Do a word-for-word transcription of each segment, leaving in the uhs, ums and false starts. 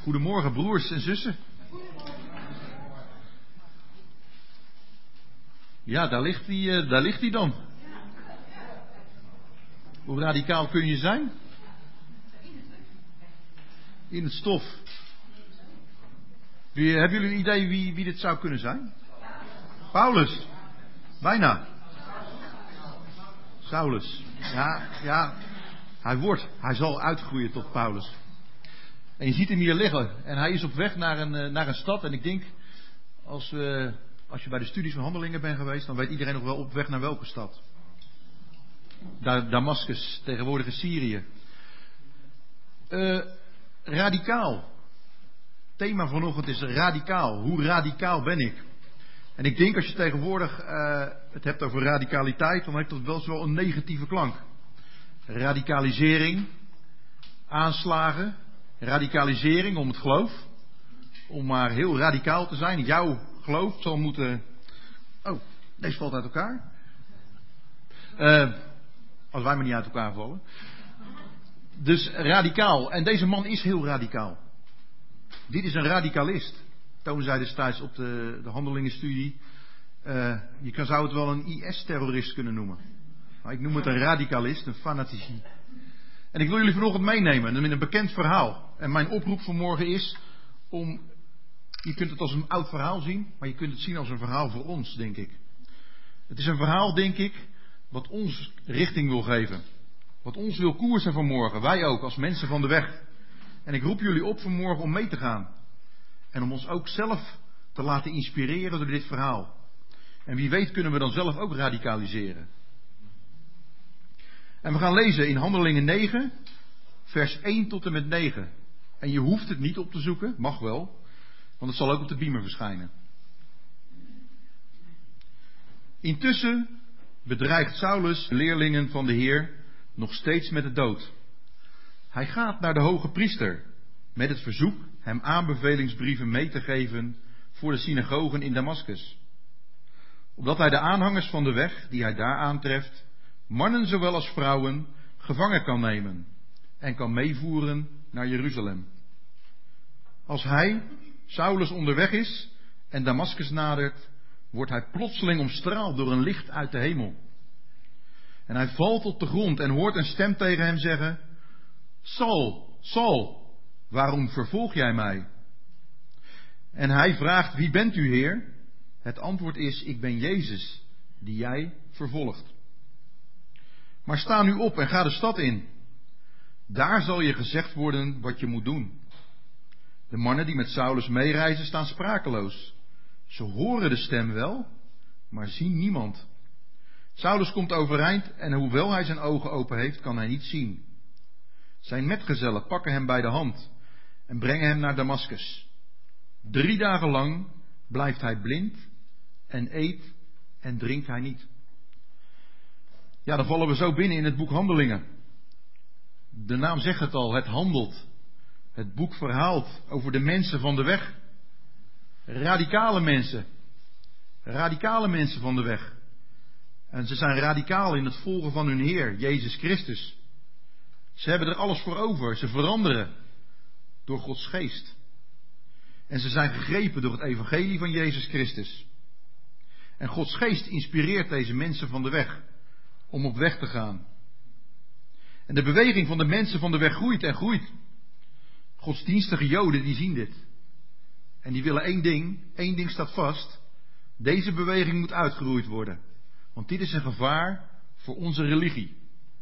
Goedemorgen broers en zussen. Ja, daar ligt hij, uh, daar ligt hij dan. Hoe radicaal kun je zijn? In het stof. Wie, hebben jullie een idee wie, wie dit zou kunnen zijn? Paulus. Bijna. Saulus. Ja, ja. Hij wordt, hij zal uitgroeien tot Paulus. En je ziet hem hier liggen. En hij is op weg naar een, naar een stad. En ik denk, als, uh, als je bij de studies van Handelingen bent geweest, dan weet iedereen nog wel op weg naar welke stad. Damascus, tegenwoordig in Syrië. Uh, radicaal. Thema vanochtend is radicaal. Hoe radicaal ben ik? En ik denk als je tegenwoordig uh, het hebt over radicaliteit, dan heeft dat wel zo een negatieve klank. Radicalisering, aanslagen, radicalisering om het geloof. Om maar heel radicaal te zijn. Jouw geloof zal moeten... Oh, deze valt uit elkaar. Uh, als wij maar niet uit elkaar vallen. Dus radicaal. En deze man is heel radicaal. Dit is een radicalist. Toon zei destijds op de, de handelingenstudie. Uh, je kan, zou het wel een I S-terrorist kunnen noemen. Maar ik noem het een radicalist, een fanatici. En ik wil jullie vanochtend meenemen in een bekend verhaal. En mijn oproep vanmorgen is om... Je kunt het als een oud verhaal zien, maar je kunt het zien als een verhaal voor ons, denk ik. Het is een verhaal, denk ik, wat ons richting wil geven. Wat ons wil koersen vanmorgen. Wij ook, als mensen van de weg. En ik roep jullie op vanmorgen om mee te gaan. En om ons ook zelf te laten inspireren door dit verhaal. En wie weet kunnen we dan zelf ook radicaliseren. En we gaan lezen in Handelingen negen, vers één tot en met negen. En je hoeft het niet op te zoeken, mag wel. Want het zal ook op de beamer verschijnen. Intussen bedreigt Saulus de leerlingen van de Heer nog steeds met de dood. Hij gaat naar de hoge priester met het verzoek hem aanbevelingsbrieven mee te geven voor de synagogen in Damascus. Opdat hij de aanhangers van de weg die hij daar aantreft, mannen zowel als vrouwen, gevangen kan nemen en kan meevoeren naar Jeruzalem. Als hij, Saulus, onderweg is en Damascus nadert, wordt hij plotseling omstraald door een licht uit de hemel. En hij valt op de grond en hoort een stem tegen hem zeggen: Saul, Saul, waarom vervolg jij mij? En hij vraagt: Wie bent u, Heer? Het antwoord is: Ik ben Jezus, die jij vervolgt. Maar sta nu op en ga de stad in. Daar zal je gezegd worden wat je moet doen. De mannen die met Saulus meereizen staan sprakeloos. Ze horen de stem wel, maar zien niemand. Saulus komt overeind en hoewel hij zijn ogen open heeft, kan hij niet zien. Zijn metgezellen pakken hem bij de hand en brengen hem naar Damascus. Drie dagen lang blijft hij blind en eet en drinkt hij niet. Ja, dan vallen we zo binnen in het boek Handelingen. De naam zegt het al, het handelt. Het boek verhaalt over de mensen van de weg. Radicale mensen. Radicale mensen van de weg. En ze zijn radicaal in het volgen van hun Heer, Jezus Christus. Ze hebben er alles voor over. Ze veranderen door Gods geest. En ze zijn gegrepen door het evangelie van Jezus Christus. En Gods geest inspireert deze mensen van de weg om op weg te gaan. En de beweging van de mensen van de weg groeit en groeit. Godsdienstige Joden die zien dit. En die willen één ding, één ding staat vast. Deze beweging moet uitgeroeid worden. Want dit is een gevaar voor onze religie.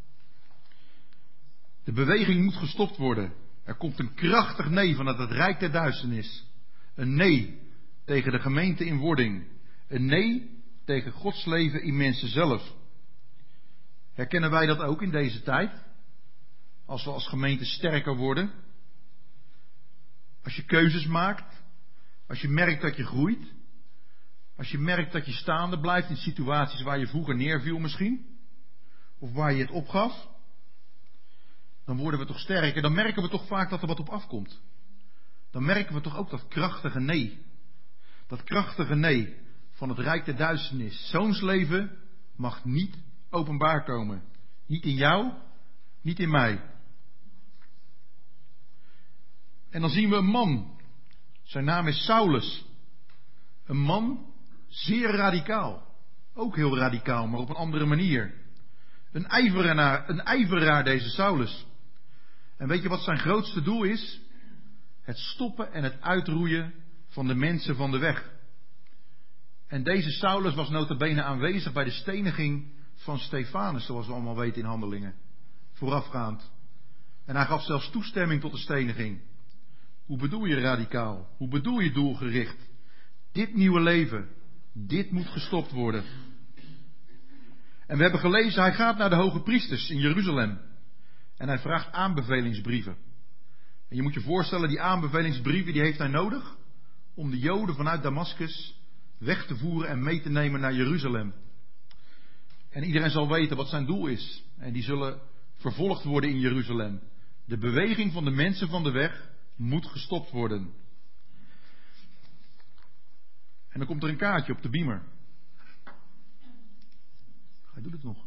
De beweging moet gestopt worden. Er komt een krachtig nee vanuit het rijk der duisternis. Een nee tegen de gemeente in wording. Een nee tegen Gods leven in mensen zelf. Herkennen wij dat ook in deze tijd? Als we als gemeente sterker worden. Als je keuzes maakt. Als je merkt dat je groeit. Als je merkt dat je staande blijft in situaties waar je vroeger neerviel misschien. Of waar je het opgaf. Dan worden we toch sterker. Dan merken we toch vaak dat er wat op afkomt. Dan merken we toch ook dat krachtige nee. Dat krachtige nee van het rijk der duisternis. Zo'n leven mag niet openbaar komen. Niet in jou, niet in mij. En dan zien we een man. Zijn naam is Saulus. Een man, zeer radicaal. Ook heel radicaal, maar op een andere manier. Een ijveraar, een ijveraar deze Saulus. En weet je wat zijn grootste doel is? Het stoppen en het uitroeien van de mensen van de weg. En deze Saulus was nota bene aanwezig bij de steniging van Stefanus, zoals we allemaal weten in Handelingen. Voorafgaand. En hij gaf zelfs toestemming tot de steniging. Hoe bedoel je radicaal? Hoe bedoel je doelgericht? Dit nieuwe leven, dit moet gestopt worden. En we hebben gelezen, hij gaat naar de hoge priesters in Jeruzalem. En hij vraagt aanbevelingsbrieven. En je moet je voorstellen, die aanbevelingsbrieven die heeft hij nodig om de Joden vanuit Damascus weg te voeren en mee te nemen naar Jeruzalem. En iedereen zal weten wat zijn doel is. En die zullen vervolgd worden in Jeruzalem. De beweging van de mensen van de weg moet gestopt worden. En dan komt er een kaartje op de beamer. Hij doet het nog.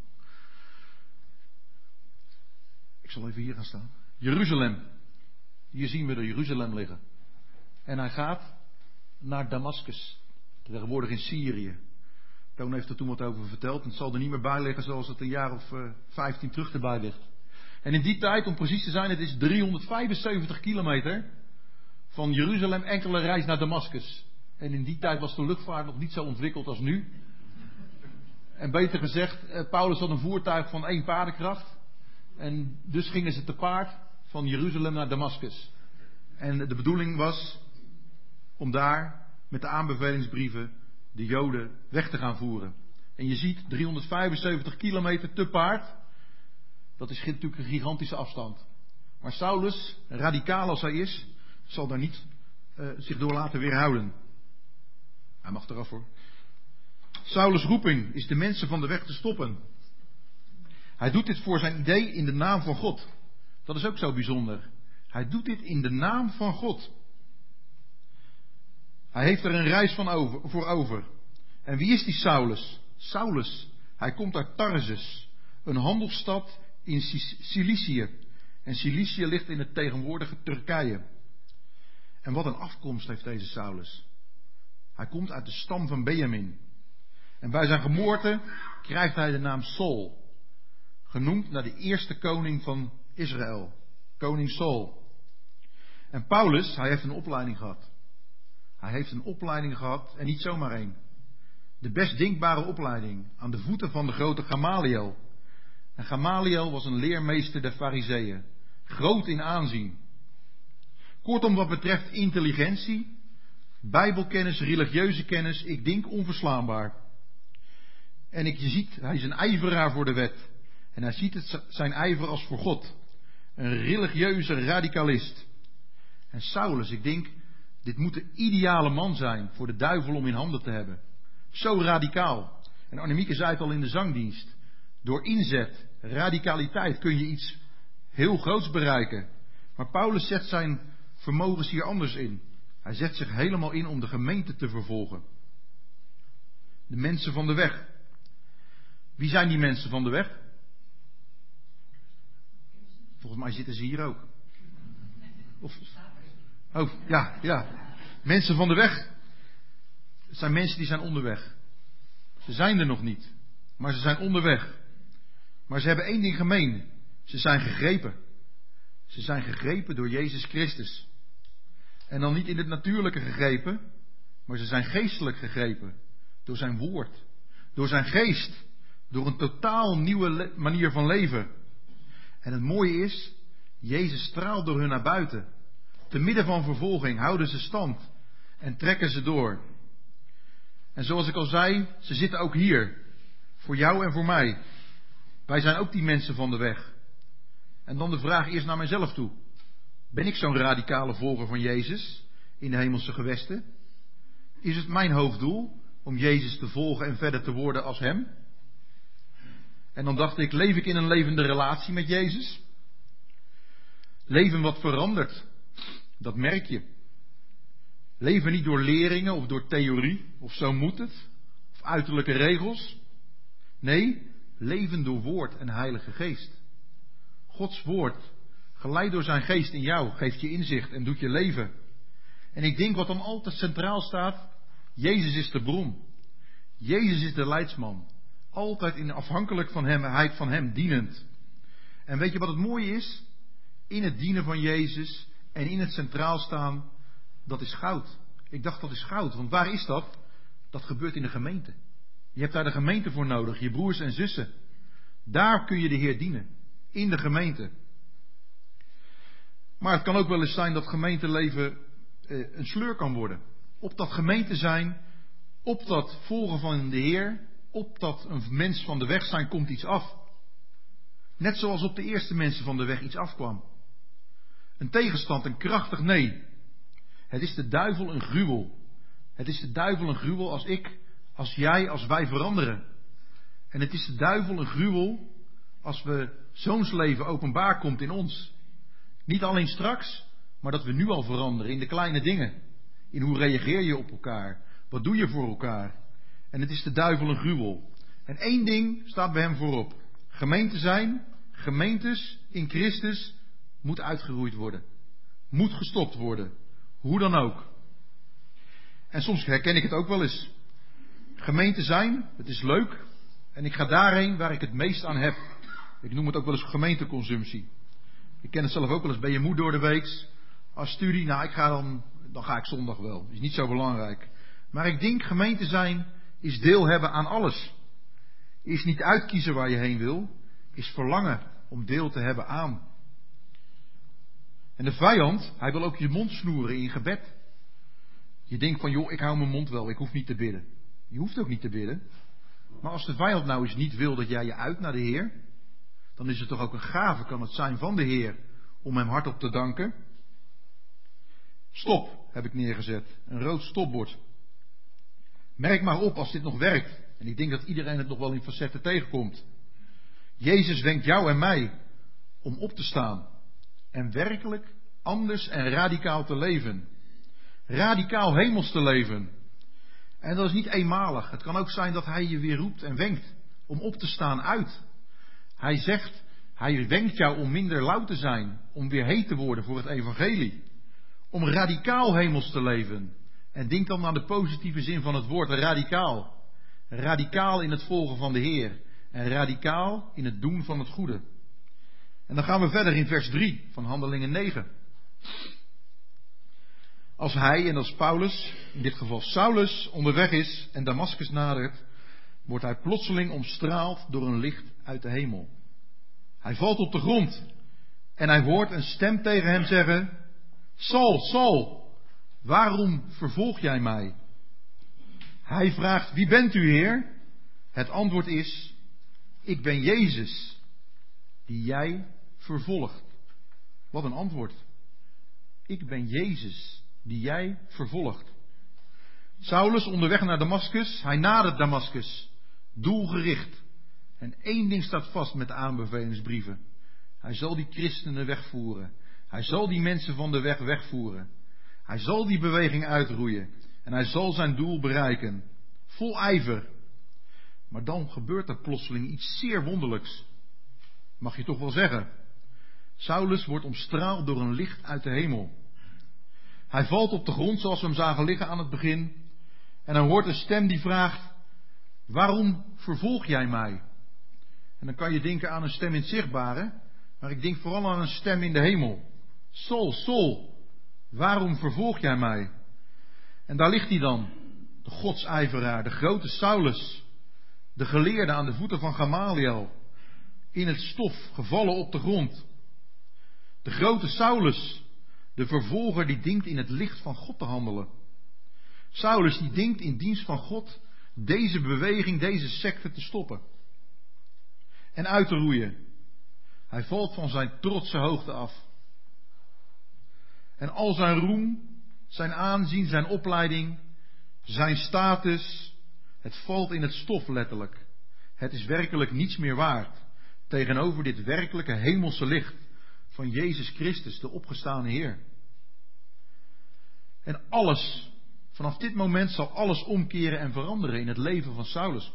Ik zal even hier gaan staan. Jeruzalem. Hier zien we de Jeruzalem liggen. En hij gaat naar Damascus. Tegenwoordig in Syrië. Toon heeft er toen wat over verteld. En het zal er niet meer bij liggen zoals het een jaar of uh, vijftien terug erbij ligt. En in die tijd, om precies te zijn, het is driehonderdvijfenzeventig kilometer van Jeruzalem enkele reis naar Damascus. En in die tijd was de luchtvaart nog niet zo ontwikkeld als nu. En beter gezegd, Paulus had een voertuig van één paardenkracht. En dus gingen ze te paard van Jeruzalem naar Damascus. En de bedoeling was om daar met de aanbevelingsbrieven de Joden weg te gaan voeren. En je ziet driehonderdvijfenzeventig kilometer te paard. Dat is natuurlijk een gigantische afstand. Maar Saulus, radicaal als hij is, zal daar niet uh, zich door laten weerhouden. Hij mag eraf hoor. Saulus' roeping is de mensen van de weg te stoppen. Hij doet dit voor zijn idee in de naam van God. Dat is ook zo bijzonder. Hij doet dit in de naam van God. Hij heeft er een reis van over, voor over. En wie is die Saulus? Saulus, hij komt uit Tarsus, een handelsstad in Cilicië. En Cilicië ligt in het tegenwoordige Turkije. En wat een afkomst heeft deze Saulus. Hij komt uit de stam van Benjamin. En bij zijn geboorte krijgt hij de naam Saul. Genoemd naar de eerste koning van Israël. Koning Saul. En Paulus, hij heeft een opleiding gehad. Hij heeft een opleiding gehad en niet zomaar één. De best denkbare opleiding aan de voeten van de grote Gamaliel. En Gamaliel was een leermeester der Farizeeën. Groot in aanzien. Kortom, wat betreft intelligentie, bijbelkennis, religieuze kennis, ik denk onverslaanbaar. En ik, je ziet, hij is een ijveraar voor de wet. En hij ziet het, zijn ijver als voor God. Een religieuze radicalist. En Saulus, ik denk, dit moet de ideale man zijn voor de duivel om in handen te hebben. Zo radicaal. En Annemieke zei het al in de zangdienst. Door inzet, radicaliteit kun je iets heel groots bereiken. Maar Paulus zet zijn vermogens hier anders in. Hij zet zich helemaal in om de gemeente te vervolgen. De mensen van de weg. Wie zijn die mensen van de weg? Volgens mij zitten ze hier ook. Of, oh, ja, ja. Mensen van de weg. Het zijn mensen die zijn onderweg. Ze zijn er nog niet. Maar ze zijn onderweg. Maar ze hebben één ding gemeen. Ze zijn gegrepen. Ze zijn gegrepen door Jezus Christus. En dan niet in het natuurlijke gegrepen. Maar ze zijn geestelijk gegrepen. Door zijn woord. Door zijn geest. Door een totaal nieuwe le- manier van leven. En het mooie is, Jezus straalt door hun naar buiten. Te midden van vervolging houden ze stand. En trekken ze door. En zoals ik al zei, ze zitten ook hier. Voor jou en voor mij. Wij zijn ook die mensen van de weg. En dan de vraag eerst naar mijzelf toe. Ben ik zo'n radicale volger van Jezus in de hemelse gewesten? Is het mijn hoofddoel om Jezus te volgen en verder te worden als hem? En dan dacht ik, leef ik in een levende relatie met Jezus? Leven wat verandert, dat merk je. Leven niet door leringen of door theorie, of zo moet het, of uiterlijke regels. Nee, leven door woord en Heilige Geest. Gods woord, geleid door zijn geest in jou, geeft je inzicht en doet je leven. En ik denk wat dan altijd centraal staat, Jezus is de bron. Jezus is de leidsman. Altijd in afhankelijk van hem, van hem dienend. En weet je wat het mooie is? In het dienen van Jezus en in het centraal staan, dat is goud. Ik dacht dat is goud, want waar is dat? Dat gebeurt in de gemeente. Je hebt daar de gemeente voor nodig, je broers en zussen. Daar kun je de Heer dienen. In de gemeente. Maar het kan ook wel eens zijn dat gemeenteleven eh, een sleur kan worden. Op dat gemeente zijn, op dat volgen van de Heer, op dat een mens van de weg zijn, komt iets af. Net zoals op de eerste mensen van de weg iets afkwam. Een tegenstand, een krachtig nee. Het is de duivel een gruwel. Het is de duivel een gruwel als ik, als jij, als wij veranderen. En het is de duivel een gruwel als we zoons leven openbaar komt in ons. Niet alleen straks, maar dat we nu al veranderen in de kleine dingen. In hoe reageer je op elkaar? Wat doe je voor elkaar? En het is de duivel een gruwel. En één ding staat bij hem voorop. Gemeente zijn, gemeentes in Christus, moet uitgeroeid worden. Moet gestopt worden. Hoe dan ook. En soms herken ik het ook wel eens. Gemeente zijn, het is leuk. En ik ga daarheen waar ik het meest aan heb. Ik noem het ook wel eens gemeenteconsumptie. Ik ken het zelf ook wel eens. Ben je moe door de week? Als studie, nou ik ga dan, dan ga ik zondag wel. Is niet zo belangrijk. Maar ik denk gemeente zijn is deel hebben aan alles. Is niet uitkiezen waar je heen wil. Is verlangen om deel te hebben aan. En de vijand, hij wil ook je mond snoeren in gebed. Je denkt van joh, ik hou mijn mond wel, ik hoef niet te bidden. Je hoeft ook niet te bidden. Maar als de vijand nou eens niet wil dat jij je uit naar de Heer, dan is het toch ook een gave, kan het zijn van de Heer, om hem hardop te danken. Stop, heb ik neergezet. Een rood stopbord. Merk maar op als dit nog werkt. En ik denk dat iedereen het nog wel in facetten tegenkomt. Jezus wenkt jou en mij om op te staan. En werkelijk anders en radicaal te leven. Radicaal hemels te leven. En dat is niet eenmalig. Het kan ook zijn dat hij je weer roept en wenkt om op te staan uit. Hij zegt, hij wenkt jou om minder lauw te zijn. Om weer heet te worden voor het evangelie. Om radicaal hemels te leven. En denk dan aan de positieve zin van het woord, radicaal. Radicaal in het volgen van de Heer. En radicaal in het doen van het goede. En dan gaan we verder in vers drie van Handelingen negen. Als hij, en dat is Paulus, in dit geval Saulus, onderweg is en Damaskus nadert, wordt hij plotseling omstraald door een licht uit de hemel. Hij valt op de grond en hij hoort een stem tegen hem zeggen, Saul, Saul, waarom vervolg jij mij? Hij vraagt, wie bent u, Heer? Het antwoord is, ik ben Jezus, die jij vervolgt. Wat een antwoord. Ik ben Jezus, die jij vervolgt. Saulus onderweg naar Damaskus, hij nadert Damaskus, doelgericht. En één ding staat vast met de aanbevelingsbrieven. Hij zal die christenen wegvoeren. Hij zal die mensen van de weg wegvoeren. Hij zal die beweging uitroeien. En hij zal zijn doel bereiken. Vol ijver. Maar dan gebeurt er plotseling iets zeer wonderlijks. Mag je toch wel zeggen. Saulus wordt omstraald door een licht uit de hemel. Hij valt op de grond zoals we hem zagen liggen aan het begin. En hij hoort een stem die vraagt, waarom vervolg jij mij? En dan kan je denken aan een stem in het zichtbare. Maar ik denk vooral aan een stem in de hemel. Saul, Saul, waarom vervolg jij mij? En daar ligt hij dan. De godsijveraar, de grote Saulus. De geleerde aan de voeten van Gamaliel. In het stof, gevallen op de grond. De grote Saulus. De vervolger die denkt in het licht van God te handelen. Saulus die denkt in dienst van God deze beweging, deze secte te stoppen. En uit te roeien. Hij valt van zijn trotse hoogte af. En al zijn roem, zijn aanzien, zijn opleiding, zijn status, het valt in het stof letterlijk. Het is werkelijk niets meer waard tegenover dit werkelijke hemelse licht van Jezus Christus, de opgestane Heer. En alles, vanaf dit moment zal alles omkeren en veranderen in het leven van Saulus.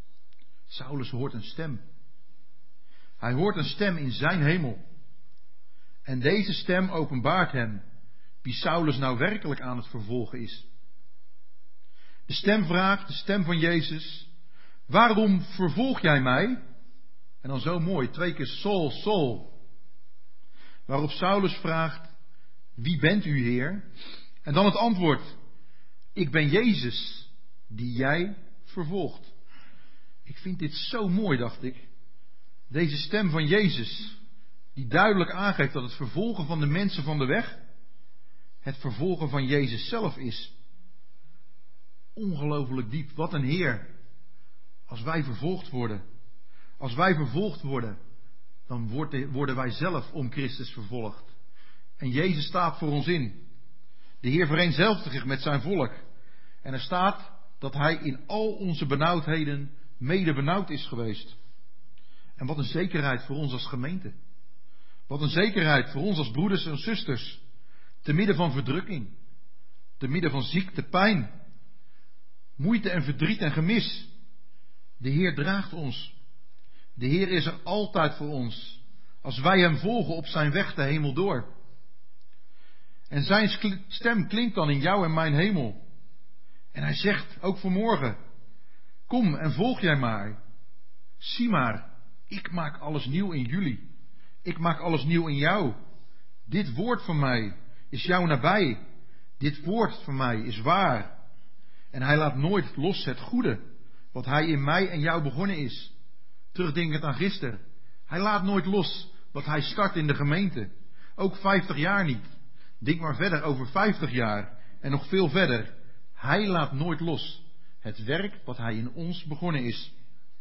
Saulus hoort een stem. Hij hoort een stem in zijn hemel. En deze stem openbaart hem wie Saulus nou werkelijk aan het vervolgen is. De stem vraagt, de stem van Jezus: waarom vervolg jij mij? En dan zo mooi, twee keer Saul, Saul. Waarop Saulus vraagt: wie bent u, Heer? En dan het antwoord: ik ben Jezus, die jij vervolgt. Ik vind dit zo mooi, dacht ik. Deze stem van Jezus, die duidelijk aangeeft dat het vervolgen van de mensen van de weg het vervolgen van Jezus zelf is. Ongelooflijk diep. Wat een Heer. Als wij vervolgd worden. Als wij vervolgd worden, dan worden wij zelf om Christus vervolgd. En Jezus staat voor ons in. De Heer vereenzelvigt zich met zijn volk. En er staat dat Hij in al onze benauwdheden mede benauwd is geweest. En wat een zekerheid voor ons als gemeente. Wat een zekerheid voor ons als broeders en zusters. Te midden van verdrukking. Te midden van ziekte, pijn. Moeite en verdriet en gemis. De Heer draagt ons. De Heer is er altijd voor ons. Als wij Hem volgen op zijn weg de hemel door. En zijn stem klinkt dan in jou en mijn hemel. En Hij zegt, ook vanmorgen: kom en volg jij maar. Zie maar, ik maak alles nieuw in jullie. Ik maak alles nieuw in jou. Dit woord van mij is jou nabij. Dit woord van mij is waar. En Hij laat nooit los het goede wat Hij in mij en jou begonnen is. Terugdenkend aan gisteren. Hij laat nooit los wat Hij start in de gemeente. Ook vijftig jaar niet. Denk maar verder over vijftig jaar en nog veel verder. Hij laat nooit los het werk wat Hij in ons begonnen is.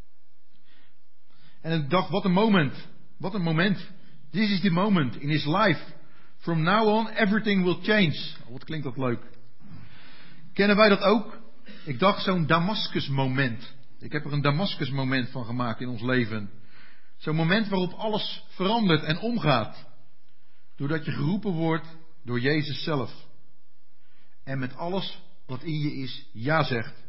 En ik dacht, wat een moment. Wat een moment. This is the moment in his life. From now on everything will change. Oh, wat klinkt dat leuk. Kennen wij dat ook? Ik dacht, zo'n Damascus moment. Ik heb er een Damascus moment van gemaakt in ons leven. Zo'n moment waarop alles verandert en omgaat. Doordat je geroepen wordt door Jezus zelf. En met alles wat in je is, ja zegt.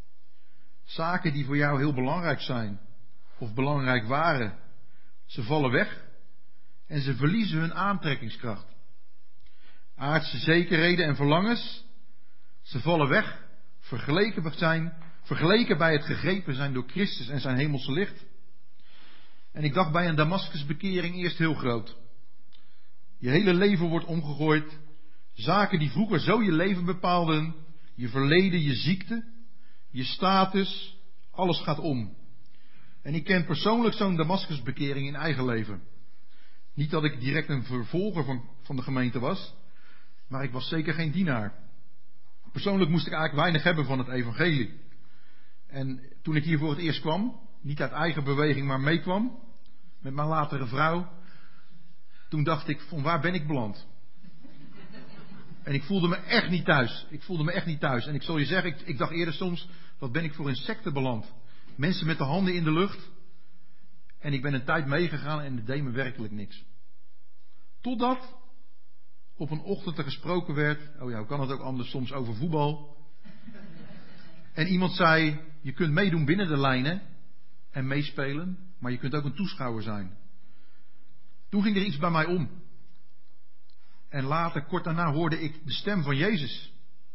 Zaken die voor jou heel belangrijk zijn. Of belangrijk waren. Ze vallen weg. En ze verliezen hun aantrekkingskracht. Aardse zekerheden en verlangens. Ze vallen weg. Vergeleken zijn. Vergeleken bij het gegrepen zijn door Christus en zijn hemelse licht. En ik dacht bij een Damascusbekering eerst heel groot. Je hele leven wordt omgegooid. Zaken die vroeger zo je leven bepaalden. Je verleden, je ziekte. Je status. Alles gaat om. En ik ken persoonlijk zo'n Damascusbekering in eigen leven. Niet dat ik direct een vervolger van, van de gemeente was. Maar ik was zeker geen dienaar. Persoonlijk moest ik eigenlijk weinig hebben van het evangelie. En toen ik hier voor het eerst kwam. Niet uit eigen beweging maar meekwam. Met mijn latere vrouw. Toen dacht ik, van waar ben ik beland? En ik voelde me echt niet thuis. Ik voelde me echt niet thuis. En ik zal je zeggen, ik, ik dacht eerder soms, wat ben ik voor een secte beland? Mensen met de handen in de lucht. En ik ben een tijd meegegaan en het deed me werkelijk niks. Totdat op een ochtend er gesproken werd. Oh ja, hoe kan het ook anders soms over voetbal? En iemand zei, je kunt meedoen binnen de lijnen. En meespelen. Maar je kunt ook een toeschouwer zijn. Toen ging er iets bij mij om. En later, kort daarna, hoorde ik de stem van Jezus.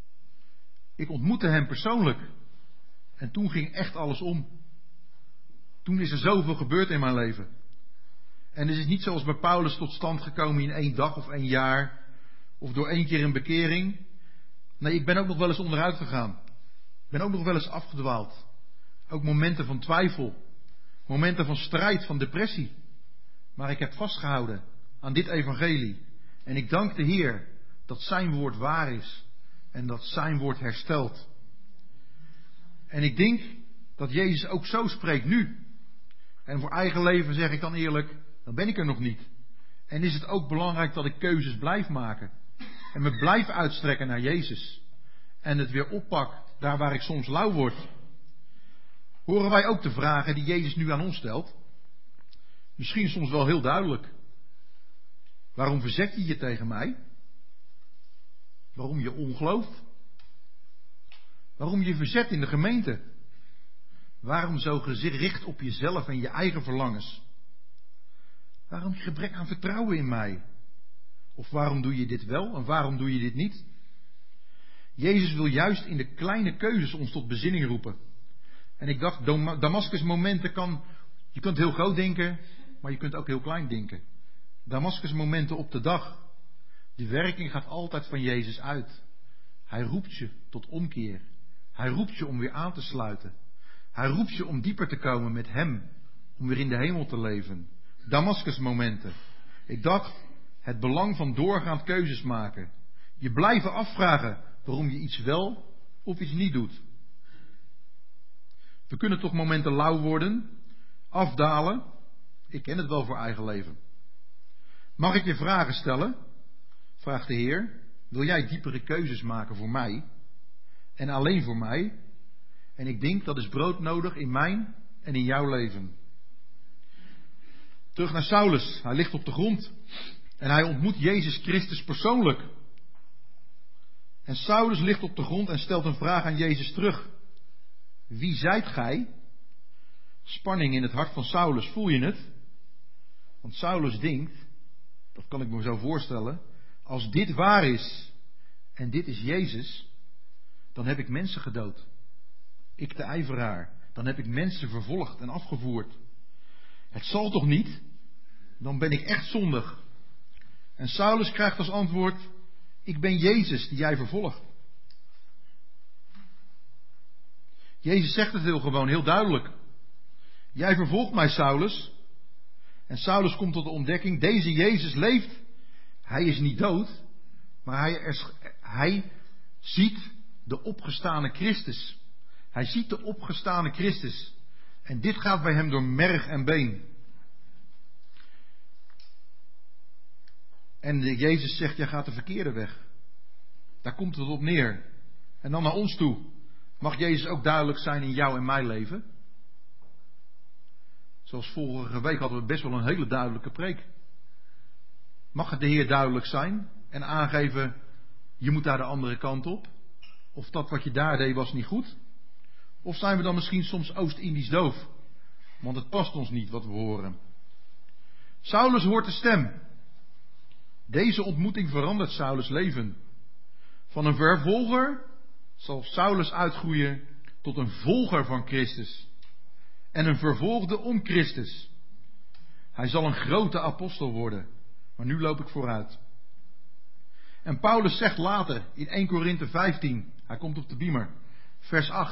Ik ontmoette Hem persoonlijk. En toen ging echt alles om. Toen is er zoveel gebeurd in mijn leven. En het is niet zoals bij Paulus tot stand gekomen in één dag of één jaar. Of door één keer een bekering. Nee, ik ben ook nog wel eens onderuit gegaan. Ik ben ook nog wel eens afgedwaald. Ook momenten van twijfel. Momenten van strijd, van depressie. Maar ik heb vastgehouden aan dit evangelie. En ik dank de Heer dat zijn woord waar is. En dat zijn woord herstelt. En ik denk dat Jezus ook zo spreekt nu. En voor eigen leven zeg ik dan eerlijk, dan ben ik er nog niet. En is het ook belangrijk dat ik keuzes blijf maken. En me blijf uitstrekken naar Jezus. En het weer oppak daar waar ik soms lauw word. Horen wij ook de vragen die Jezus nu aan ons stelt? Misschien soms wel heel duidelijk. Waarom verzet je je tegen mij? Waarom je ongelooft? Waarom je verzet in de gemeente? Waarom zo gericht op jezelf en je eigen verlangens? Waarom je gebrek aan vertrouwen in mij? Of waarom doe je dit wel en waarom doe je dit niet? Jezus wil juist in de kleine keuzes ons tot bezinning roepen. En ik dacht, Damascus momenten kan, je kunt heel groot denken, maar je kunt ook heel klein denken. Damascus momenten op de dag. De werking gaat altijd van Jezus uit. Hij roept je tot omkeer. Hij roept je om weer aan te sluiten. Hij roept je om dieper te komen met hem. Om weer in de hemel te leven. Damascus momenten. Ik dacht, het belang van doorgaand keuzes maken. Je blijven afvragen waarom je iets wel of iets niet doet. We kunnen toch momenten lauw worden, afdalen. Ik ken het wel voor eigen leven. Mag ik je vragen stellen? Vraagt de Heer. Wil jij diepere keuzes maken voor mij? En alleen voor mij? En ik denk dat is broodnodig in mijn en in jouw leven. Terug naar Saulus. Hij ligt op de grond. En hij ontmoet Jezus Christus persoonlijk. En Saulus ligt op de grond en stelt een vraag aan Jezus terug. Wie zijt gij? Spanning in het hart van Saulus, voel je het? Want Saulus denkt, dat kan ik me zo voorstellen, als dit waar is en dit is Jezus, dan heb ik mensen gedood. Ik de ijveraar. Dan heb ik mensen vervolgd en afgevoerd. Het zal toch niet? Dan ben ik echt zondig. En Saulus krijgt als antwoord, ik ben Jezus die jij vervolgt. Jezus zegt het heel gewoon, heel duidelijk. Jij vervolgt mij, Saulus. En Saulus komt tot de ontdekking, deze Jezus leeft. Hij is niet dood, maar hij, er, hij ziet de opgestane Christus. Hij ziet de opgestane Christus. En dit gaat bij hem door merg en been. En Jezus zegt, jij gaat de verkeerde weg. Daar komt het op neer. En dan naar ons toe. Mag Jezus ook duidelijk zijn in jou en mijn leven? Zoals vorige week hadden we best wel een hele duidelijke preek. Mag het de Heer duidelijk zijn en aangeven, je moet daar de andere kant op? Of dat wat je daar deed was niet goed? Of zijn we dan misschien soms Oost-Indisch doof? Want het past ons niet wat we horen. Saulus hoort de stem. Deze ontmoeting verandert Saulus' leven. Van een vervolger zal Saulus uitgroeien tot een volger van Christus. En een vervolgde om Christus. Hij zal een grote apostel worden. Maar nu loop ik vooruit. En Paulus zegt later in Eerste Korinthe vijftien. Hij komt op de beamer. Vers acht.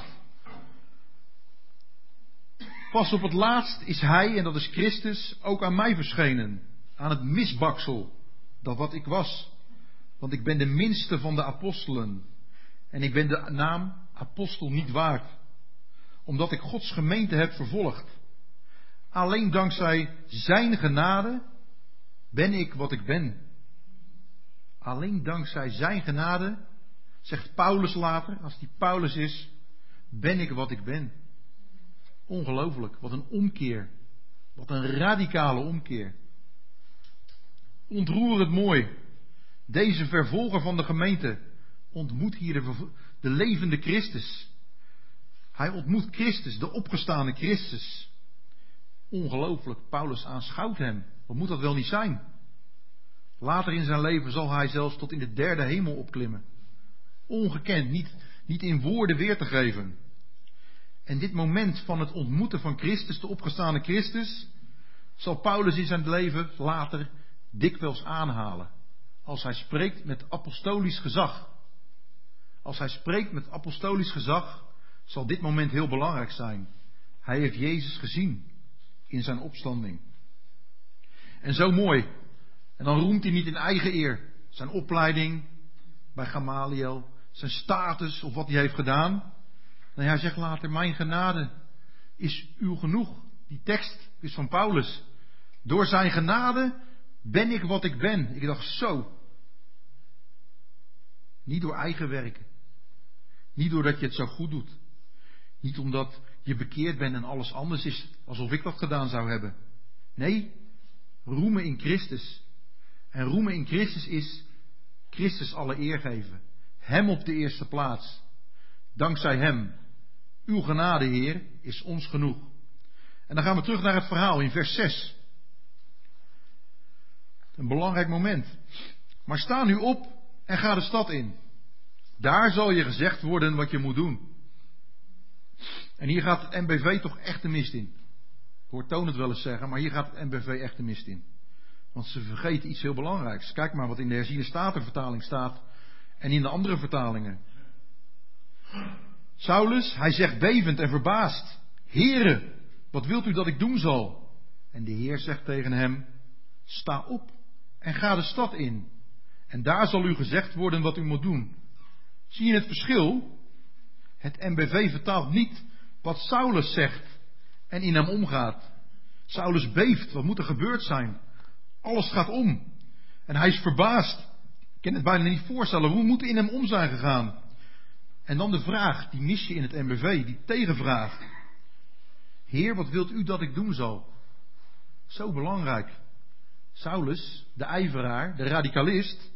Pas op het laatst is hij, en dat is Christus, ook aan mij verschenen. Aan het misbaksel. Dat wat ik was. Want ik ben de minste van de apostelen. En ik ben de naam apostel niet waard. Omdat ik Gods gemeente heb vervolgd. Alleen dankzij zijn genade ben ik wat ik ben. Alleen dankzij zijn genade, zegt Paulus later, als die Paulus is, ben ik wat ik ben. Ongelooflijk, wat een omkeer. Wat een radicale omkeer. Ontroerend mooi. Deze vervolger van de gemeente ontmoet hier de, de levende Christus. Hij ontmoet Christus, de opgestane Christus. Ongelooflijk, Paulus aanschouwt hem. Wat moet dat wel niet zijn? Later in zijn leven zal hij zelfs tot in de derde hemel opklimmen. Ongekend, niet, niet in woorden weer te geven. En dit moment van het ontmoeten van Christus, de opgestane Christus, zal Paulus in zijn leven later dikwijls aanhalen. Als hij spreekt met apostolisch gezag. Als hij spreekt met apostolisch gezag, zal dit moment heel belangrijk zijn. Hij heeft Jezus gezien in zijn opstanding. En zo mooi. En dan roemt hij niet in eigen eer. Zijn opleiding bij Gamaliel, zijn status of wat hij heeft gedaan. Nee, hij zegt later, mijn genade is uw genoeg. Die tekst is van Paulus. Door zijn genade ben ik wat ik ben. Ik dacht zo. Niet door eigen werken. Niet doordat je het zo goed doet. Niet omdat je bekeerd bent en alles anders is alsof ik dat gedaan zou hebben. Nee, roemen in Christus. En roemen in Christus is Christus alle eer geven. Hem op de eerste plaats. Dankzij hem. Uw genade, Heer, is ons genoeg. En dan gaan we terug naar het verhaal in vers zes. Een belangrijk moment. Maar sta nu op en ga de stad in. Daar zal je gezegd worden wat je moet doen. En hier gaat het M B V toch echt de mist in. Ik hoor Toon het wel eens zeggen, maar hier gaat het M B V echt de mist in. Want ze vergeten iets heel belangrijks. Kijk maar wat in de herziene statenvertaling staat en in de andere vertalingen. Saulus, hij zegt bevend en verbaasd: Heere, wat wilt u dat ik doen zal? En de Heer zegt tegen hem: sta op en ga de stad in. En daar zal u gezegd worden wat u moet doen. Zie je het verschil? Het M B V vertaalt niet wat Saulus zegt en in hem omgaat. Saulus beeft, wat moet er gebeurd zijn? Alles gaat om. En hij is verbaasd. Ik kan het bijna niet voorstellen. Hoe moet er in hem om zijn gegaan? En dan de vraag, die mis je in het M B V, die tegenvraag. Heer, wat wilt u dat ik doen zal? Zo belangrijk. Saulus, de ijveraar, de radicalist,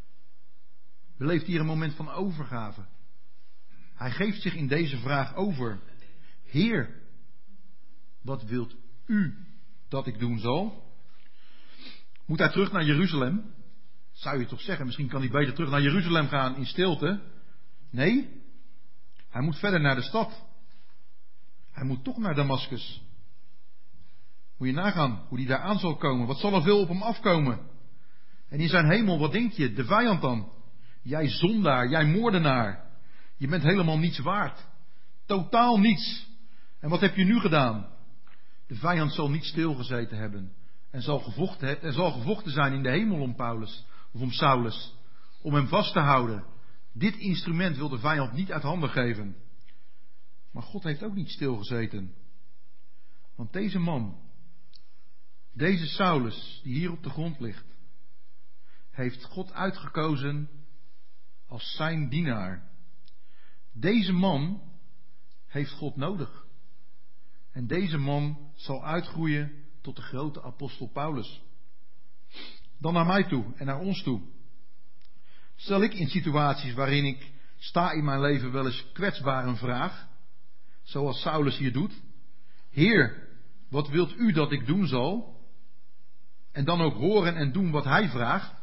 beleeft hier een moment van overgave. Hij geeft zich in deze vraag over. Heer, wat wilt u dat ik doen zal? Moet hij terug naar Jeruzalem? Zou je toch zeggen, misschien kan hij beter terug naar Jeruzalem gaan in stilte. Nee, hij moet verder naar de stad. Hij moet toch naar Damaskus. Moet je nagaan hoe hij daar aan zal komen. Wat zal er veel op hem afkomen? En in zijn hemel, wat denk je? De vijand dan? Jij zondaar, jij moordenaar. Je bent helemaal niets waard. Totaal niets. En wat heb je nu gedaan? De vijand zal niet stilgezeten hebben. En zal gevochten, er zal gevochten zijn in de hemel om Paulus. Of om Saulus. Om hem vast te houden. Dit instrument wil de vijand niet uit handen geven. Maar God heeft ook niet stilgezeten. Want deze man, deze Saulus, die hier op de grond ligt, heeft God uitgekozen als zijn dienaar. Deze man heeft God nodig. En deze man zal uitgroeien tot de grote apostel Paulus. Dan naar mij toe en naar ons toe. Stel ik in situaties waarin ik sta in mijn leven wel eens kwetsbaar een vraag, zoals Saulus hier doet. Heer, wat wilt u dat ik doen zal? En dan ook horen en doen wat hij vraagt.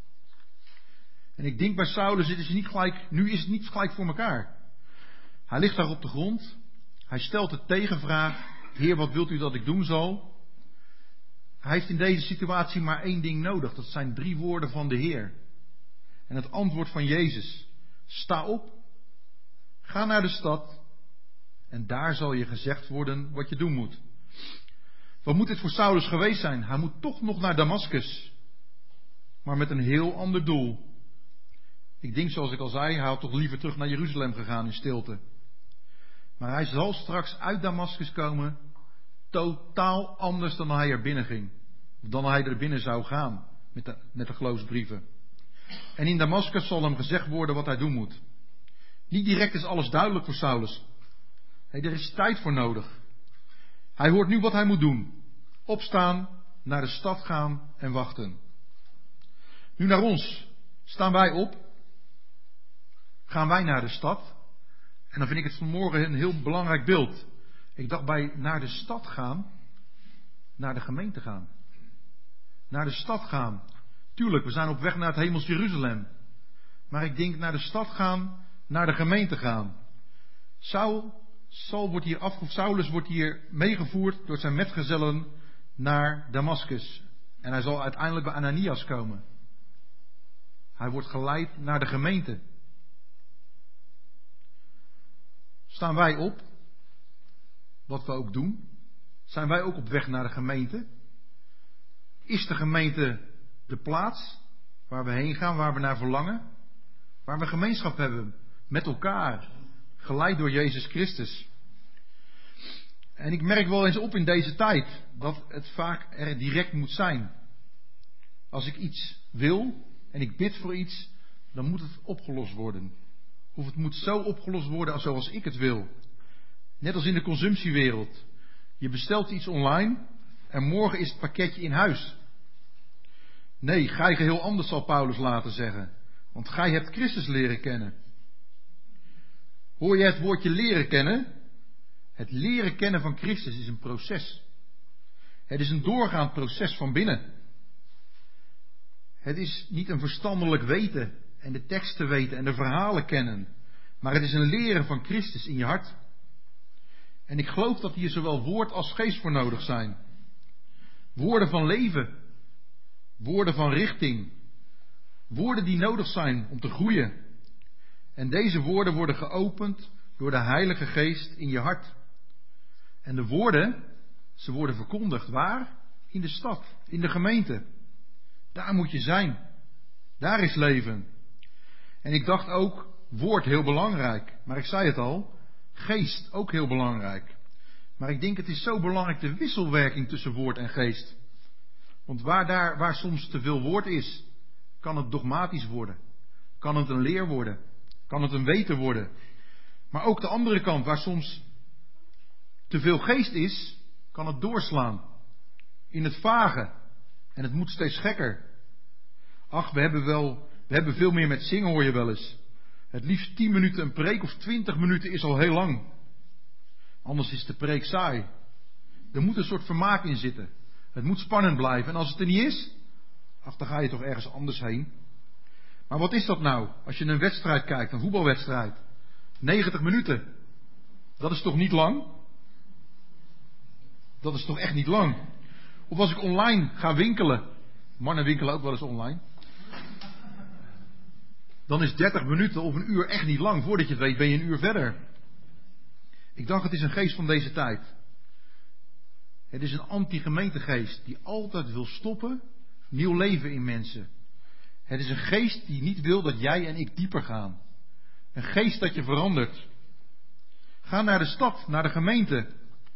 En ik denk bij Saulus, dit is niet gelijk, nu is het niet gelijk voor elkaar. Hij ligt daar op de grond. Hij stelt de tegenvraag. Heer, wat wilt u dat ik doen zal? Hij heeft in deze situatie maar één ding nodig. Dat zijn drie woorden van de Heer. En het antwoord van Jezus. Sta op. Ga naar de stad. En daar zal je gezegd worden wat je doen moet. Wat moet dit voor Saulus geweest zijn? Hij moet toch nog naar Damaskus. Maar met een heel ander doel. Ik denk, zoals ik al zei, hij had toch liever terug naar Jeruzalem gegaan in stilte. Maar hij zal straks uit Damaskus komen, totaal anders dan hij er binnen ging. Dan hij er binnen zou gaan, met de, met de geloofsbrieven. En in Damaskus zal hem gezegd worden wat hij doen moet. Niet direct is alles duidelijk voor Saulus. Hey, er is tijd voor nodig. Hij hoort nu wat hij moet doen. Opstaan, naar de stad gaan en wachten. Nu naar ons. Staan wij op? Gaan wij naar de stad? En dan vind ik het vanmorgen een heel belangrijk beeld. Ik dacht bij naar de stad gaan, naar de gemeente gaan. Naar de stad gaan. Tuurlijk, we zijn op weg naar het hemels Jeruzalem. Maar ik denk naar de stad gaan, naar de gemeente gaan. Saul, Saul wordt hier afgevoerd, Saulus wordt hier meegevoerd door zijn metgezellen naar Damaskus. En hij zal uiteindelijk bij Ananias komen. Hij wordt geleid naar de gemeente. Staan wij op? Wat we ook doen? Zijn wij ook op weg naar de gemeente? Is de gemeente de plaats waar we heen gaan, waar we naar verlangen? Waar we gemeenschap hebben met elkaar, geleid door Jezus Christus. En ik merk wel eens op in deze tijd dat het vaak er direct moet zijn. Als ik iets wil en ik bid voor iets, dan moet het opgelost worden. Of het moet zo opgelost worden zoals ik het wil. Net als in de consumptiewereld. Je bestelt iets online en morgen is het pakketje in huis. Nee, gij geheel anders, zal Paulus later zeggen. Want gij hebt Christus leren kennen. Hoor je het woordje leren kennen? Het leren kennen van Christus is een proces. Het is een doorgaand proces van binnen. Het is niet een verstandelijk weten en de teksten weten en de verhalen kennen. Maar het is een leren van Christus in je hart. En ik geloof dat hier zowel woord als geest voor nodig zijn. Woorden van leven. Woorden van richting. Woorden die nodig zijn om te groeien. En deze woorden worden geopend door de Heilige Geest in je hart. En de woorden, ze worden verkondigd. Waar? In de stad, in de gemeente. Daar moet je zijn. Daar is leven. En ik dacht ook, woord heel belangrijk. Maar ik zei het al, geest ook heel belangrijk. Maar ik denk het is zo belangrijk de wisselwerking tussen woord en geest. Want waar, daar, waar soms te veel woord is, kan het dogmatisch worden. Kan het een leer worden. Kan het een weten worden. Maar ook de andere kant, waar soms te veel geest is, kan het doorslaan. In het vage. En het moet steeds gekker. Ach, we hebben wel, we hebben veel meer met zingen, hoor je wel eens. Het liefst tien minuten een preek of twintig minuten is al heel lang. Anders is de preek saai. Er moet een soort vermaak in zitten. Het moet spannend blijven. En als het er niet is, ach, dan ga je toch ergens anders heen. Maar wat is dat nou? Als je een wedstrijd kijkt, een voetbalwedstrijd. negentig minuten. Dat is toch niet lang? Dat is toch echt niet lang? Of als ik online ga winkelen. Mannen winkelen ook wel eens online. Dan is dertig minuten of een uur echt niet lang. Voordat je het weet ben je een uur verder. Ik dacht, het is een geest van deze tijd. Het is een anti-gemeentegeest die altijd wil stoppen nieuw leven in mensen. Het is een geest die niet wil dat jij en ik dieper gaan. Een geest dat je verandert. Ga naar de stad, naar de gemeente.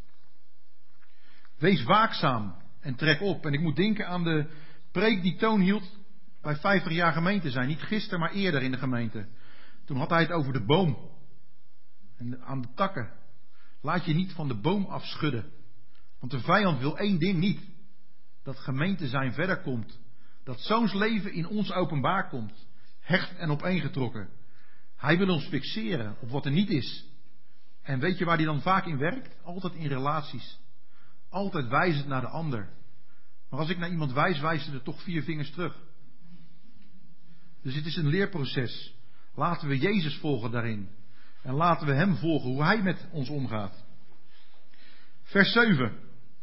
Wees waakzaam en trek op. En ik moet denken aan de preek die Toon hield bij vijftig jaar gemeente zijn. Niet gisteren, maar eerder in de gemeente. Toen had hij het over de boom. En aan de takken. Laat je niet van de boom afschudden. Want de vijand wil één ding niet. Dat gemeente zijn verder komt. Dat zoons leven in ons openbaar komt. Hecht en opeengetrokken. Hij wil ons fixeren op wat er niet is. En weet je waar hij dan vaak in werkt? Altijd in relaties. Altijd wijzend naar de ander. Maar als ik naar iemand wijs, wijzen er toch vier vingers terug. Dus het is een leerproces. Laten we Jezus volgen daarin. En laten we hem volgen hoe hij met ons omgaat. Vers zeven.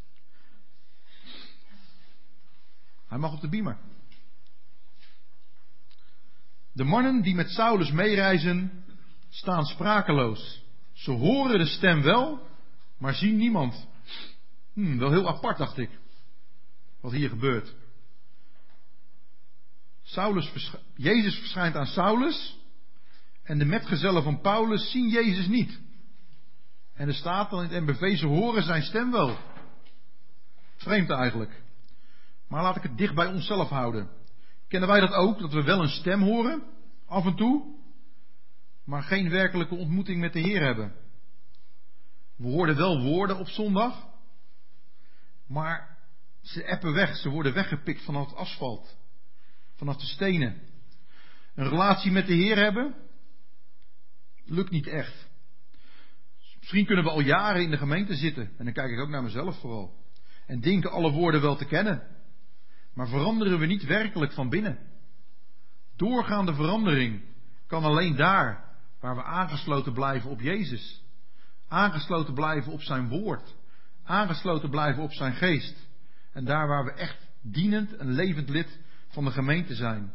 Hij mag op de beamer. De mannen die met Saulus meereizen, staan sprakeloos. Ze horen de stem wel, maar zien niemand. Hmm, wel heel apart, dacht ik. Wat hier gebeurt. Saulus versch- Jezus verschijnt aan Saulus. En de metgezellen van Paulus zien Jezus niet. En er staat dan in het M B V, ze horen zijn stem wel. Vreemd eigenlijk. Maar laat ik het dicht bij onszelf houden. Kennen wij dat ook? Dat we wel een stem horen, af en toe, maar geen werkelijke ontmoeting met de Heer hebben. We hoorden wel woorden op zondag, maar ze eppen weg, ze worden weggepikt vanaf het asfalt, vanaf de stenen. Een relatie met de Heer hebben, lukt niet echt. Misschien kunnen we al jaren in de gemeente zitten, en dan kijk ik ook naar mezelf vooral, en denken alle woorden wel te kennen. Maar veranderen we niet werkelijk van binnen? Doorgaande verandering kan alleen daar waar we aangesloten blijven op Jezus. Aangesloten blijven op zijn woord. Aangesloten blijven op zijn geest. En daar waar we echt dienend en levend lid van de gemeente zijn.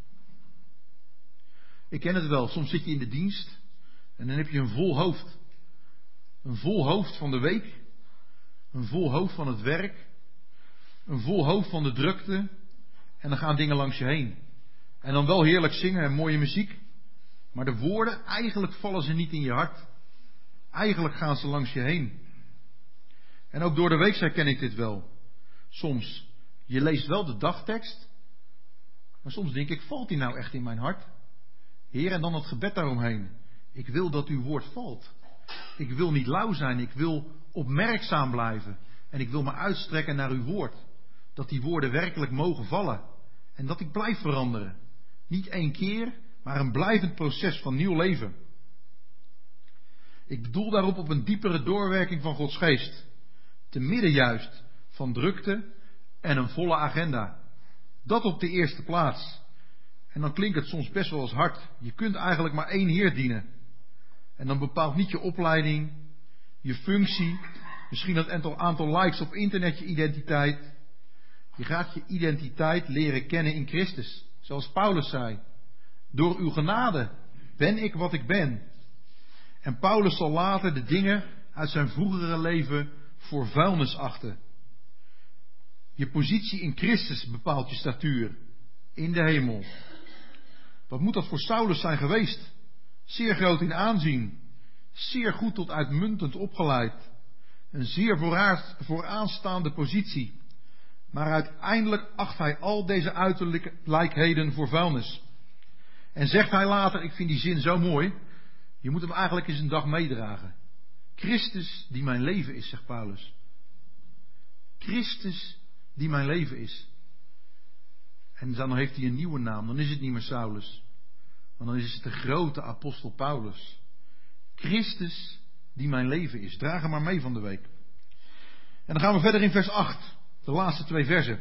Ik ken het wel, soms zit je in de dienst en dan heb je een vol hoofd. Een vol hoofd van de week. Een vol hoofd van het werk. Een vol hoofd van de drukte. En dan gaan dingen langs je heen. En dan wel heerlijk zingen en mooie muziek. Maar de woorden, eigenlijk vallen ze niet in je hart. Eigenlijk gaan ze langs je heen. En ook door de week herken ik dit wel. Soms, je leest wel de dagtekst. Maar soms denk ik, valt die nou echt in mijn hart? Heer, en dan het gebed daaromheen. Ik wil dat uw woord valt. Ik wil niet lauw zijn, ik wil opmerkzaam blijven. En ik wil me uitstrekken naar uw woord. Dat die woorden werkelijk mogen vallen. En dat ik blijf veranderen. Niet één keer, maar een blijvend proces van nieuw leven. Ik bedoel daarop op een diepere doorwerking van Gods geest. Te midden juist van drukte en een volle agenda. Dat op de eerste plaats. En dan klinkt het soms best wel eens hard. Je kunt eigenlijk maar één Heer dienen. En dan bepaalt niet je opleiding, je functie, misschien het aantal, aantal likes op internet je identiteit. Je gaat je identiteit leren kennen in Christus. Zoals Paulus zei. Door uw genade ben ik wat ik ben. En Paulus zal later de dingen uit zijn vroegere leven voor vuilnis achten. Je positie in Christus bepaalt je statuur in de hemel. Wat moet dat voor Saulus zijn geweest? Zeer groot in aanzien. Zeer goed tot uitmuntend opgeleid. Een zeer vooraanstaande positie. Maar uiteindelijk acht hij al deze uiterlijkheden voor vuilnis. En zegt hij later, ik vind die zin zo mooi. Je moet hem eigenlijk eens een dag meedragen. Christus die mijn leven is, zegt Paulus. Christus die mijn leven is. En dan heeft hij een nieuwe naam. Dan is het niet meer Saulus. Maar dan is het de grote apostel Paulus. Christus die mijn leven is. Draag hem maar mee van de week. En dan gaan we verder in vers acht. De laatste twee versen.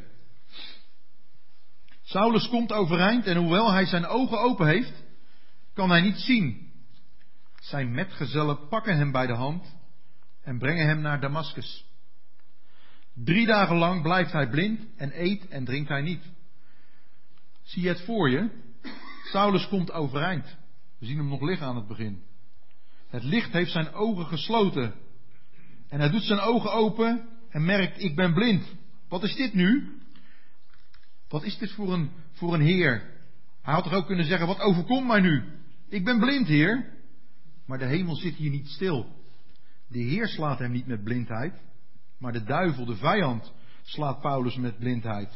Saulus komt overeind en hoewel hij zijn ogen open heeft, kan hij niet zien. Zijn metgezellen pakken hem bij de hand en brengen hem naar Damaskus. Drie dagen lang blijft hij blind en eet en drinkt hij niet. Zie je het voor je? Saulus komt overeind. We zien hem nog liggen aan het begin. Het licht heeft zijn ogen gesloten. En hij doet zijn ogen open en merkt, ik ben blind. Wat is dit nu? Wat is dit voor een, voor een heer? Hij had toch ook kunnen zeggen, wat overkomt mij nu? Ik ben blind, heer. Maar de hemel zit hier niet stil. De heer slaat hem niet met blindheid. Maar de duivel, de vijand, slaat Paulus met blindheid.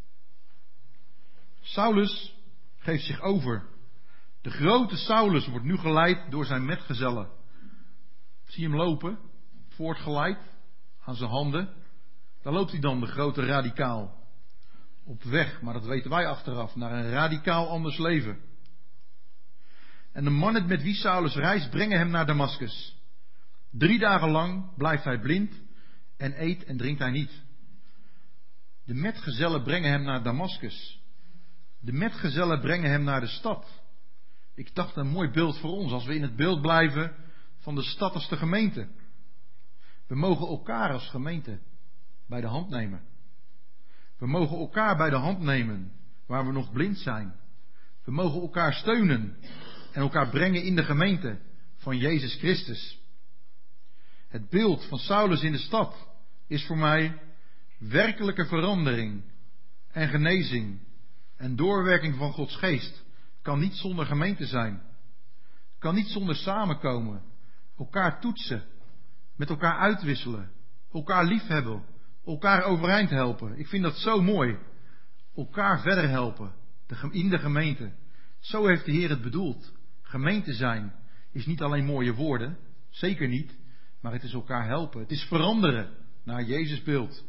Saulus geeft zich over. De grote Saulus wordt nu geleid door zijn metgezellen. Zie hem lopen, voortgeleid aan zijn handen. Daar loopt hij dan, de grote radicaal. Op weg, maar dat weten wij achteraf, naar een radicaal anders leven. En de mannen met wie Saulus reist, brengen hem naar Damaskus. Drie dagen lang blijft hij blind en eet en drinkt hij niet. De metgezellen brengen hem naar Damaskus. De metgezellen brengen hem naar de stad. Ik dacht een mooi beeld voor ons, als we in het beeld blijven van de stad als de gemeente. We mogen elkaar als gemeente bij de hand nemen. We mogen elkaar bij de hand nemen waar we nog blind zijn. We mogen elkaar steunen en elkaar brengen in de gemeente van Jezus Christus. Het beeld van Saulus in de stad is voor mij werkelijke verandering en genezing en doorwerking van Gods geest. Kan niet zonder gemeente zijn. Kan niet zonder samenkomen. Elkaar toetsen. Met elkaar uitwisselen. Elkaar liefhebben. Elkaar overeind helpen. Ik vind dat zo mooi. Elkaar verder helpen. In de gemeente. Zo heeft de Heer het bedoeld. Gemeente zijn is niet alleen mooie woorden. Zeker niet. Maar het is elkaar helpen. Het is veranderen naar Jezus beeld.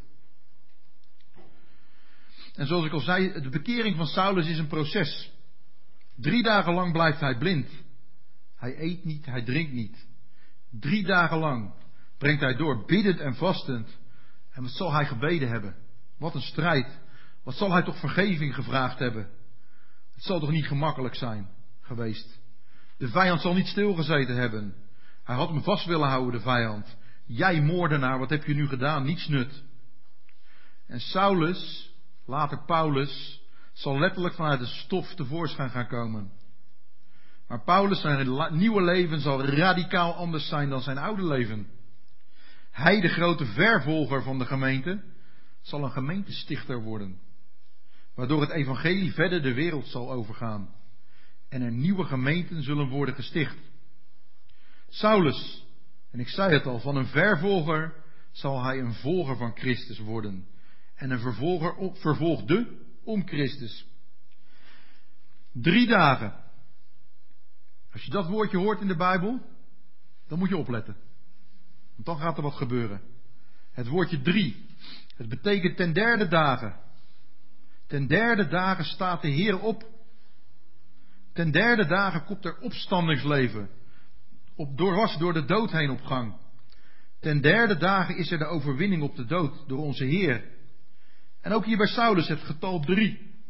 En zoals ik al zei, de bekering van Saulus is een proces. Drie dagen lang blijft hij blind. Hij eet niet, hij drinkt niet. Drie dagen lang brengt hij door, biddend en vastend. En wat zal hij gebeden hebben? Wat een strijd. Wat zal hij toch vergeving gevraagd hebben? Het zal toch niet gemakkelijk zijn geweest. De vijand zal niet stilgezeten hebben. Hij had hem vast willen houden, de vijand. Jij moordenaar, wat heb je nu gedaan? Niets nut. En Saulus, later Paulus, zal letterlijk vanuit de stof tevoorschijn gaan komen. Maar Paulus, zijn nieuwe leven zal radicaal anders zijn dan zijn oude leven. Hij, de grote vervolger van de gemeente, zal een gemeentestichter worden. Waardoor het evangelie verder de wereld zal overgaan. En er nieuwe gemeenten zullen worden gesticht. Saulus, en ik zei het al, van een vervolger zal hij een volger van Christus worden. En een vervolger vervolgde om Christus. Drie dagen. Als je dat woordje hoort in de Bijbel, dan moet je opletten. Want dan gaat er wat gebeuren. Het woordje drie. Het betekent ten derde dagen. Ten derde dagen staat de Heer op. Ten derde dagen komt er opstandingsleven. Op, door, was door de dood heen op gang. Ten derde dagen is er de overwinning op de dood door onze Heer. En ook hier bij Saulus het getal drie.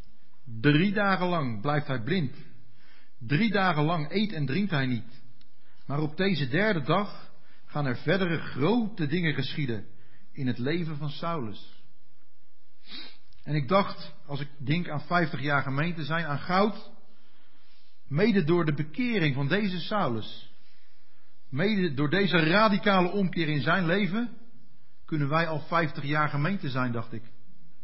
Drie dagen lang blijft hij blind. Drie dagen lang eet en drinkt hij niet. Maar op deze derde dag gaan er verdere grote dingen geschieden in het leven van Saulus. En ik dacht, als ik denk aan vijftig jaar gemeente zijn, aan goud, mede door de bekering van deze Saulus, mede door deze radicale omkeer in zijn leven, kunnen wij al vijftig jaar gemeente zijn, dacht ik.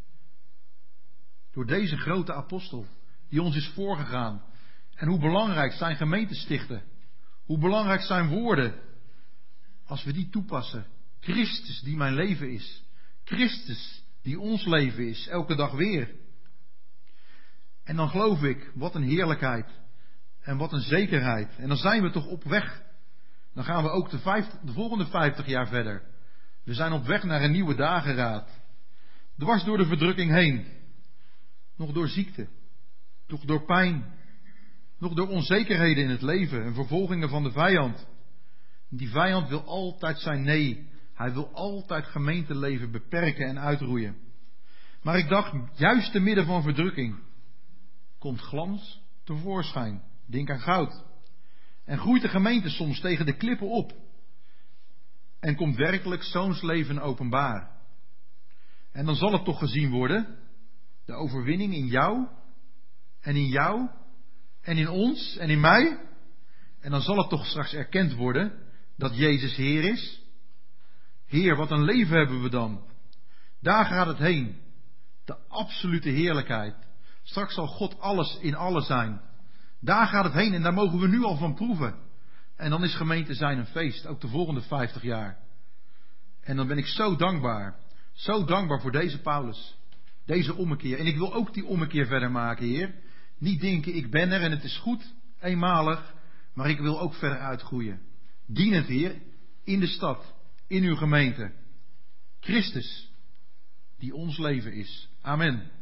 Door deze grote apostel, die ons is voorgegaan. En hoe belangrijk zijn gemeentestichten. Hoe belangrijk zijn woorden. Als we die toepassen. Christus die mijn leven is. Christus die ons leven is. Elke dag weer. En dan geloof ik, wat een heerlijkheid. En wat een zekerheid. En dan zijn we toch op weg. Dan gaan we ook de, vijftig, de volgende vijftig jaar verder. We zijn op weg naar een nieuwe dageraad. Dwars door de verdrukking heen. Nog door ziekte. Nog door pijn. Nog door onzekerheden in het leven en vervolgingen van de vijand. Die vijand wil altijd zijn nee. Hij wil altijd gemeenteleven beperken en uitroeien. Maar ik dacht, juist te midden van verdrukking komt glans tevoorschijn. Denk aan goud. En groeit de gemeente soms tegen de klippen op. En komt werkelijk zoons leven openbaar. En dan zal het toch gezien worden, de overwinning in jou en in jou en in ons en in mij. En dan zal het toch straks erkend worden dat Jezus Heer is. Heer, wat een leven hebben we dan. Daar gaat het heen. De absolute heerlijkheid. Straks zal God alles in alles zijn. Daar gaat het heen en daar mogen we nu al van proeven. En dan is gemeente zijn een feest, ook de volgende vijftig jaar. En dan ben ik zo dankbaar. Zo dankbaar voor deze Paulus. Deze ommekeer. En ik wil ook die ommekeer verder maken, Heer. Niet denken, ik ben er en het is goed, eenmalig. Maar ik wil ook verder uitgroeien. Dien het, Heer, in de stad, in uw gemeente. Christus, die ons leven is. Amen.